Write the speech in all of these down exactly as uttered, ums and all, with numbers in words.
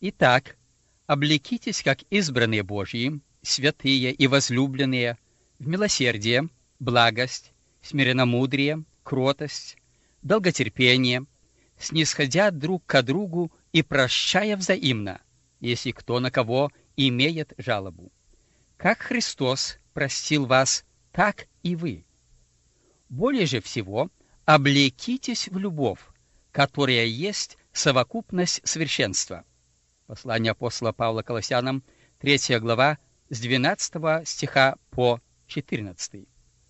Итак, облекитесь, как избранные Божьи, святые и возлюбленные, в милосердие, благость, смиренномудрие, кротость, долготерпение, снисходя друг к другу и прощая взаимно, если кто на кого имеет жалобу. Как Христос простил вас, так и вы. Более же всего облекитесь в любовь, которая есть совокупность совершенства. Послание апостола Павла Колоссянам, третья глава, с двенадцатого стиха по четырнадцатый.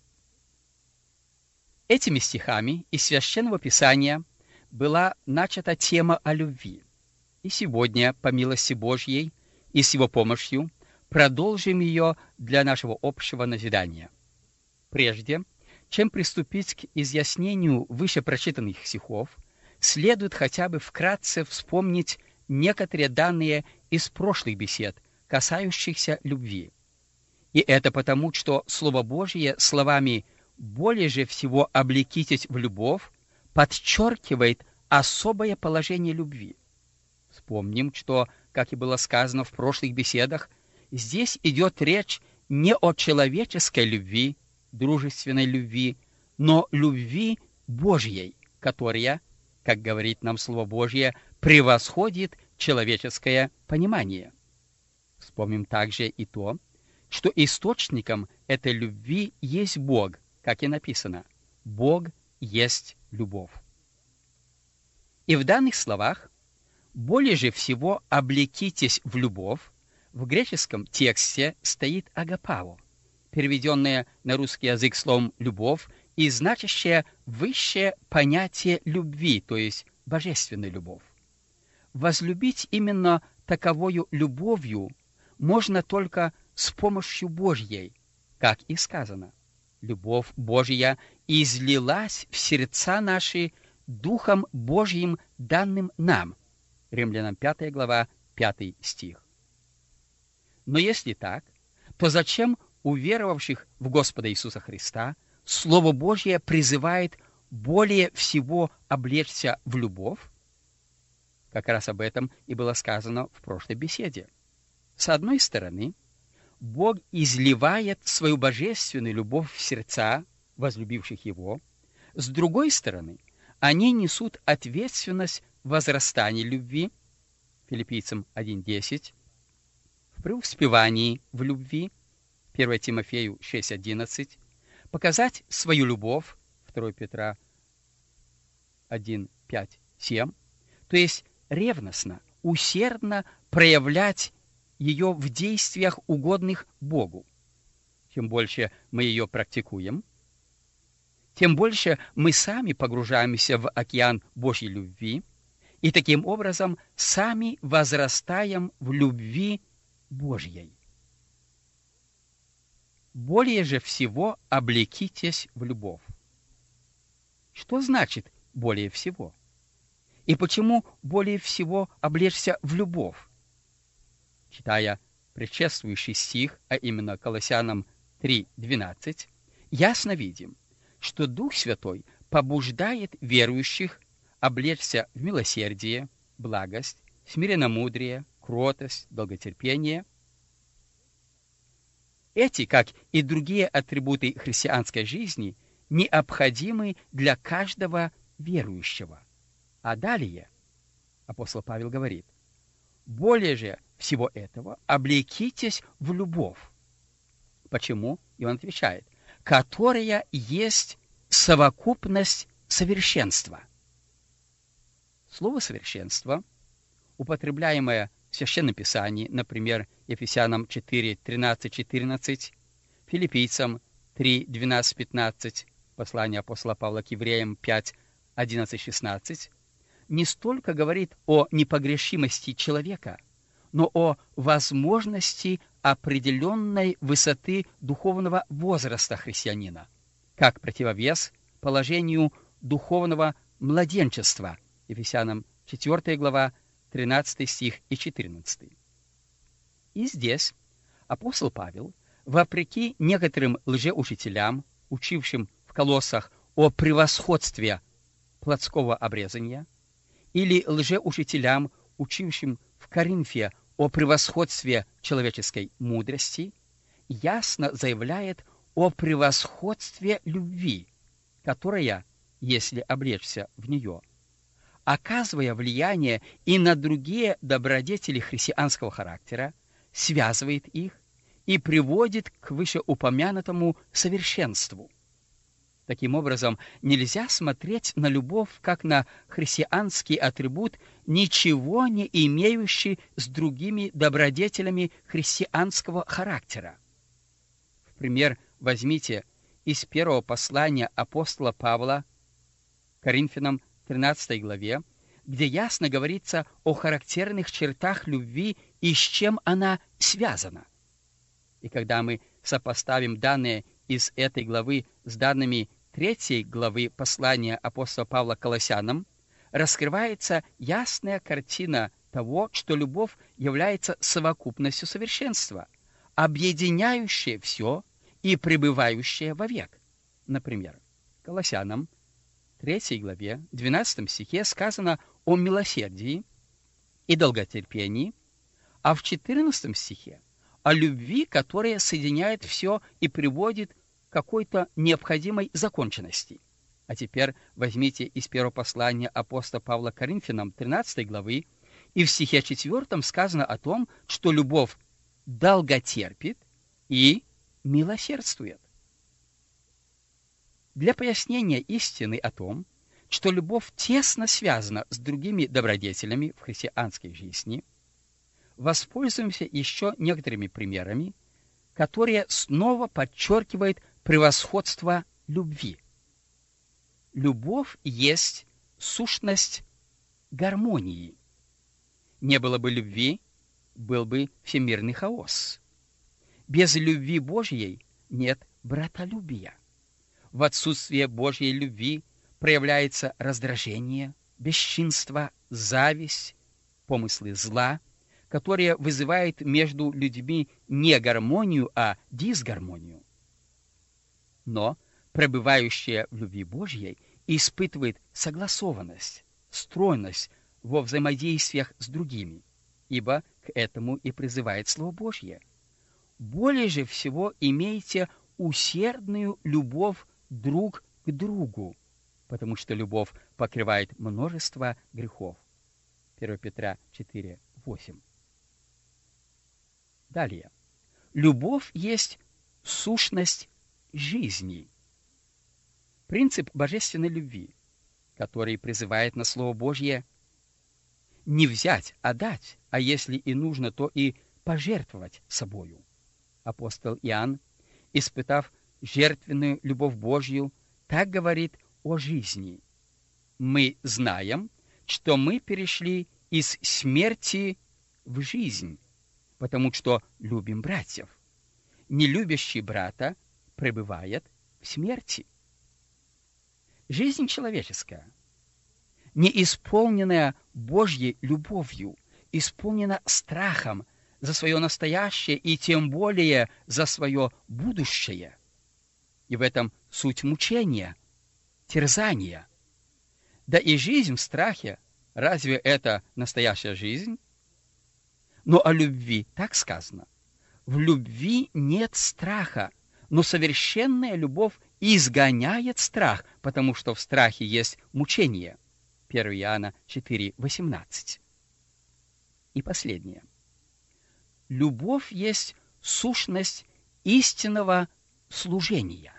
Этими стихами из Священного Писания была начата тема о любви. И сегодня, по милости Божьей и с Его помощью, продолжим ее для нашего общего назидания. Прежде чем приступить к изъяснению выше прочитанных стихов, следует хотя бы вкратце вспомнить некоторые данные из прошлых бесед, касающихся любви. И это потому, что Слово Божье словами «более же всего облекитесь в любовь» подчеркивает особое положение любви. Вспомним, что, как и было сказано в прошлых беседах, здесь идет речь не о человеческой любви, дружественной любви, но любви Божьей, которая, как говорит нам Слово Божье, превосходит человеческое понимание. Вспомним также и то, что источником этой любви есть Бог, как и написано: «Бог есть любовь». И в данных словах «более же всего облекитесь в любовь» в греческом тексте стоит агапао, переведенное на русский язык словом «любовь» и значащее высшее понятие любви, то есть божественной любовь. Возлюбить именно таковою любовью можно только с помощью Божьей, как и сказано: «Любовь Божья излилась в сердца наши Духом Божьим, данным нам». Римлянам пятая глава, пятый стих. Но если так, то зачем уверовавших в Господа Иисуса Христа Слово Божье призывает более всего облечься в любовь? Как раз об этом и было сказано в прошлой беседе. С одной стороны, Бог изливает свою божественную любовь в сердца возлюбивших Его. С другой стороны, они несут ответственность возрастания любви, Филиппийцам один десять, в преуспевании в любви, первое Тимофею шесть одиннадцать, показать свою любовь, второе Петра один пять семь, то есть ревностно, усердно проявлять ее в действиях, угодных Богу. Чем больше мы ее практикуем, тем больше мы сами погружаемся в океан Божьей любви и таким образом сами возрастаем в любви Божьей. Более же всего облекитесь в любовь. Что значит более всего? И почему более всего облечься в любовь? Читая предшествующий стих, а именно Колоссянам три двенадцать, ясно видим, что Дух Святой побуждает верующих облечься в милосердие, благость, смиренномудрие, кротость, долготерпение. Эти, как и другие атрибуты христианской жизни, необходимы для каждого верующего. А далее апостол Павел говорит: «Более же всего этого облекитесь в любовь». Почему? И он отвечает: «которая есть совокупность совершенства». Слово «совершенство», употребляемое в Священном Писании, например, Ефесянам четыре тринадцать четырнадцать, Филиппийцам три двенадцать пятнадцать, послание апостола Павла к евреям пять одиннадцать шестнадцать, не столько говорит о непогрешимости человека, но о возможности определенной высоты духовного возраста христианина, как противовес положению духовного младенчества, Ефесянам четвёртая глава, тринадцатый стих и четырнадцатый. И здесь апостол Павел, вопреки некоторым лжеучителям, учившим в Колоссах о превосходстве плотского обрезания, или лжеучителям, учившим в Коринфе о превосходстве человеческой мудрости, ясно заявляет о превосходстве любви, которая, если облечься в нее, оказывая влияние и на другие добродетели христианского характера, связывает их и приводит к вышеупомянутому совершенству. Таким образом, нельзя смотреть на любовь как на христианский атрибут, ничего не имеющий с другими добродетелями христианского характера. В пример возьмите из первого послания апостола Павла Коринфянам тринадцатой главе, где ясно говорится о характерных чертах любви и с чем она связана. И когда мы сопоставим данные из этой главы с данными третьей главы послания апостола Павла к Колоссянам, раскрывается ясная картина того, что любовь является совокупностью совершенства, объединяющая все и пребывающая вовек. Например, Колоссянам третьей главе, двенадцатом стихе сказано о милосердии и долготерпении, а в четырнадцатом стихе о любви, которая соединяет все и приводит к какой-то необходимой законченности. А теперь возьмите из первого послания апостола Павла к Коринфянам тринадцатой главы, и в стихе четвертом сказано о том, что любовь долготерпит и милосердствует. Для пояснения истины о том, что любовь тесно связана с другими добродетелями в христианской жизни, воспользуемся еще некоторыми примерами, которые снова подчеркивают превосходство любви. Любовь есть сущность гармонии. Не было бы любви, был бы всемирный хаос. Без любви Божьей нет братолюбия. В отсутствие Божьей любви проявляется раздражение, бесчинство, зависть, помыслы зла, которые вызывают между людьми не гармонию, а дисгармонию. Но пребывающая в любви Божьей испытывает согласованность, стройность во взаимодействиях с другими, ибо к этому и призывает Слово Божье. Более же всего имейте усердную любовь друг к другу, потому что любовь покрывает множество грехов. первое Петра четыре, восемь. Далее. Любовь есть сущность жизни. Принцип божественной любви, который призывает на Слово Божье не взять, а дать, а если и нужно, то и пожертвовать собою. Апостол Иоанн, испытав жертвенную любовь Божью, так говорит о жизни. Мы знаем, что мы перешли из смерти в жизнь, потому что любим братьев. Нелюбящий брата пребывает в смерти. Жизнь человеческая, не исполненная Божьей любовью, исполнена страхом за свое настоящее и тем более за свое будущее. И в этом суть мучения, терзания. Да и жизнь в страхе, разве это настоящая жизнь? Но о любви так сказано. В любви нет страха, но совершенная любовь изгоняет страх, потому что в страхе есть мучение. первое Иоанна четыре, восемнадцать. И последнее. Любовь есть сущность истинного служения.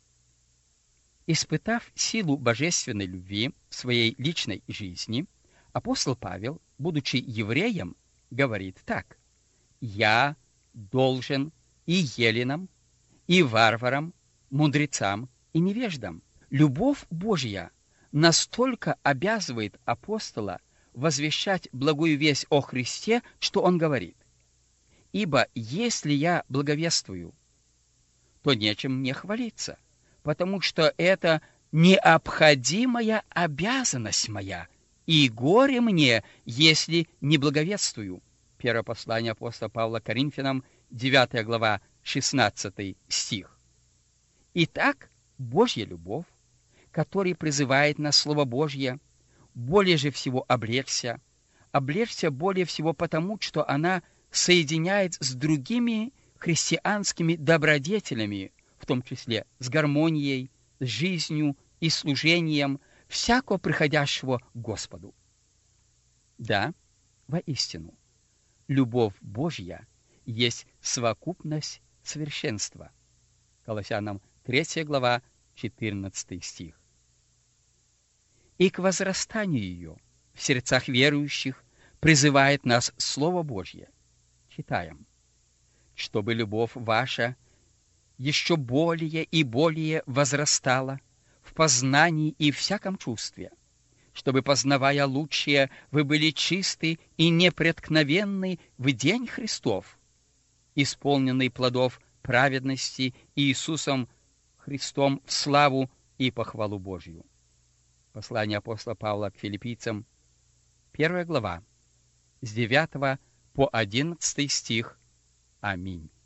Испытав силу божественной любви в своей личной жизни, апостол Павел, будучи евреем, говорит так: «Я должен и еленам, и варварам, мудрецам и невеждам». Любовь Божья настолько обязывает апостола возвещать благую весть о Христе, что он говорит: «Ибо если я благовествую, то нечем мне хвалиться, потому что это необходимая обязанность моя, и горе мне, если не благовествую». Первое послание апостола Павла к Коринфянам, девятая глава, шестнадцатый стих. Итак, Божья любовь, которая призывает нас Слово Божье, более же всего облечься, облечься более всего потому, что она соединяет с другими христианскими добродетелями, в том числе с гармонией, с жизнью и служением всякого приходящего к Господу. Да, воистину, любовь Божья есть совокупность совершенства. Колоссянам третья глава, четырнадцатый стих. И к возрастанию ее в сердцах верующих призывает нас Слово Божье. Читаем. «Чтобы любовь ваша еще более и более возрастала в познании и всяком чувстве, чтобы, познавая лучшее, вы были чисты и непреткновенны в день Христов, исполненный плодов праведности Иисусом Христом в славу и похвалу Божью». Послание апостола Павла к филиппийцам, первая глава, с девятого по одиннадцатый стих. Аминь.